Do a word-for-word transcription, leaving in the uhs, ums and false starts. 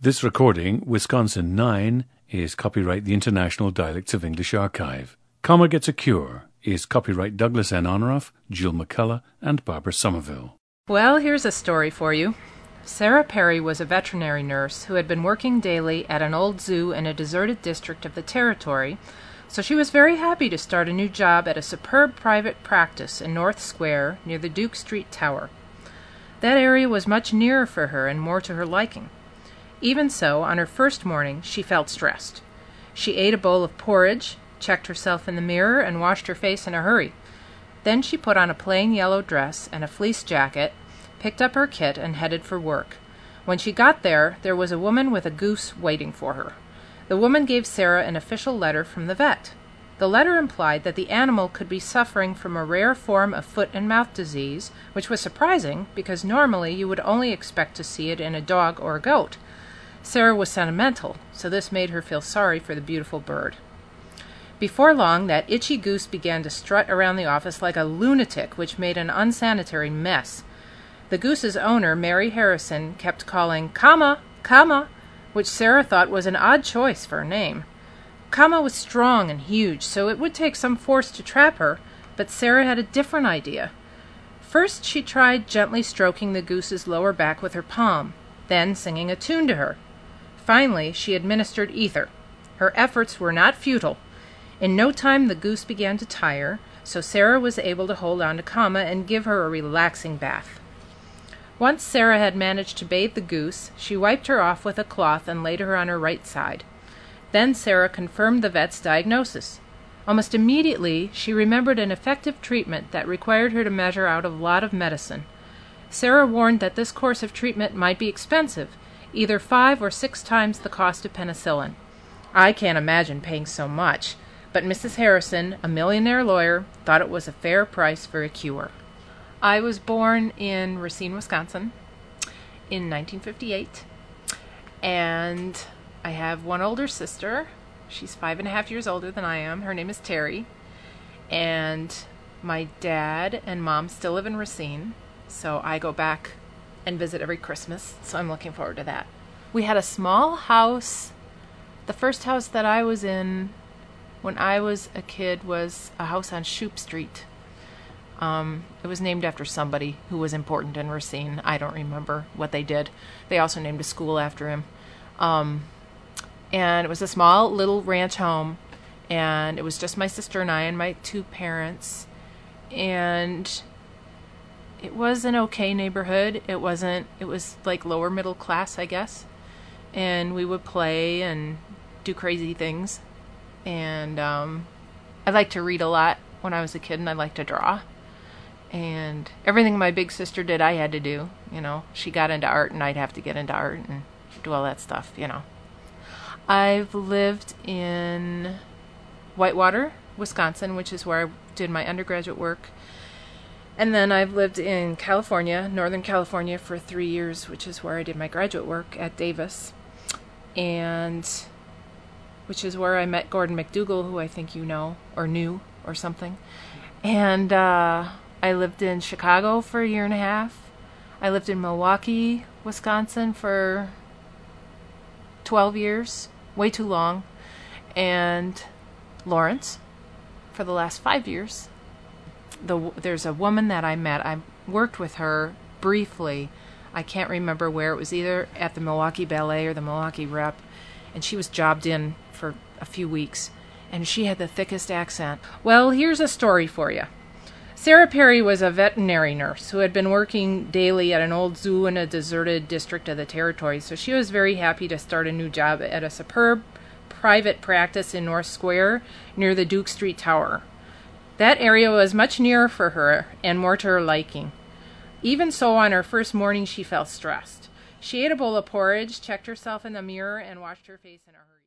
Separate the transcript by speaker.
Speaker 1: This recording, Wisconsin nine, is copyright the International Dialects of English Archive. Comma Gets a Cure is copyright Douglas N. Honoraff, Jill McCullough, and Barbara Somerville.
Speaker 2: Well, here's a story for you. Sarah Perry was a veterinary nurse who had been working daily at an old zoo in a deserted district of the territory, so she was very happy to start a new job at a superb private practice in North Square near the Duke Street Tower. That area was much nearer for her and more to her liking. Even so, on her first morning, she felt stressed. She ate a bowl of porridge, checked herself in the mirror, and washed her face in a hurry. Then she put on a plain yellow dress and a fleece jacket, picked up her kit, and headed for work. When she got there, there was a woman with a goose waiting for her. The woman gave Sarah an official letter from the vet. The letter implied that the animal could be suffering from a rare form of foot and mouth disease, which was surprising because normally you would only expect to see it in a dog or a goat. Sarah was sentimental, so this made her feel sorry for the beautiful bird. Before long, that itchy goose began to strut around the office like a lunatic, which made an unsanitary mess. The goose's owner, Mary Harrison, kept calling, "Kama, Kama," which Sarah thought was an odd choice for a name. Kama was strong and huge, so it would take some force to trap her, but Sarah had a different idea. First, she tried gently stroking the goose's lower back with her palm, then singing a tune to her. Finally, she administered ether. Her efforts were not futile. In no time, the goose began to tire, so Sarah was able to hold on to Kama and give her a relaxing bath. Once Sarah had managed to bathe the goose, she wiped her off with a cloth and laid her on her right side. Then Sarah confirmed the vet's diagnosis. Almost immediately, she remembered an effective treatment that required her to measure out a lot of medicine. Sarah warned that this course of treatment might be expensive, either five or six times the cost of penicillin. I can't imagine paying so much, but Missus Harrison, a millionaire lawyer, thought it was a fair price for a cure. I was born in Racine, Wisconsin in nineteen fifty-eight, and I have one older sister. She's five and a half years older than I am. Her name is Terry, and my dad and mom still live in Racine, so I go back and visit every Christmas, so I'm looking forward to that. We had a small house. The first house that I was in when I was a kid was a house on Shoup Street. Um, it was named after somebody who was important in Racine. I don't remember what they did. They also named a school after him. Um, and it was a small little ranch home, and it was just my sister and I and my two parents. And it was an okay neighborhood. It wasn't, it was like lower middle class, I guess. And we would play and do crazy things. And um, I liked to read a lot when I was a kid, and I liked to draw. And everything my big sister did, I had to do. You know, she got into art, and I'd have to get into art and do all that stuff, you know. I've lived in Whitewater, Wisconsin, which is where I did my undergraduate work. And then I've lived in California, Northern California, for three years, which is where I did my graduate work at Davis. And which is where I met Gordon MacDougall, who I think you know, or knew, or something. And uh, I lived in Chicago for a year and a half. I lived in Milwaukee, Wisconsin for twelve years, way too long. And Lawrence for the last five years. The, there's a woman that I met. I worked with her briefly. I can't remember where. It was either at the Milwaukee Ballet or the Milwaukee Rep. And she was jobbed in for a few weeks. And she had the thickest accent. Well, here's a story for you. Sarah Perry was a veterinary nurse who had been working daily at an old zoo in a deserted district of the territory. So she was very happy to start a new job at a superb private practice in North Square near the Duke Street Tower. That area was much nearer for her and more to her liking. Even so, on her first morning, she felt stressed. She ate a bowl of porridge, checked herself in the mirror, and washed her face in a hurry.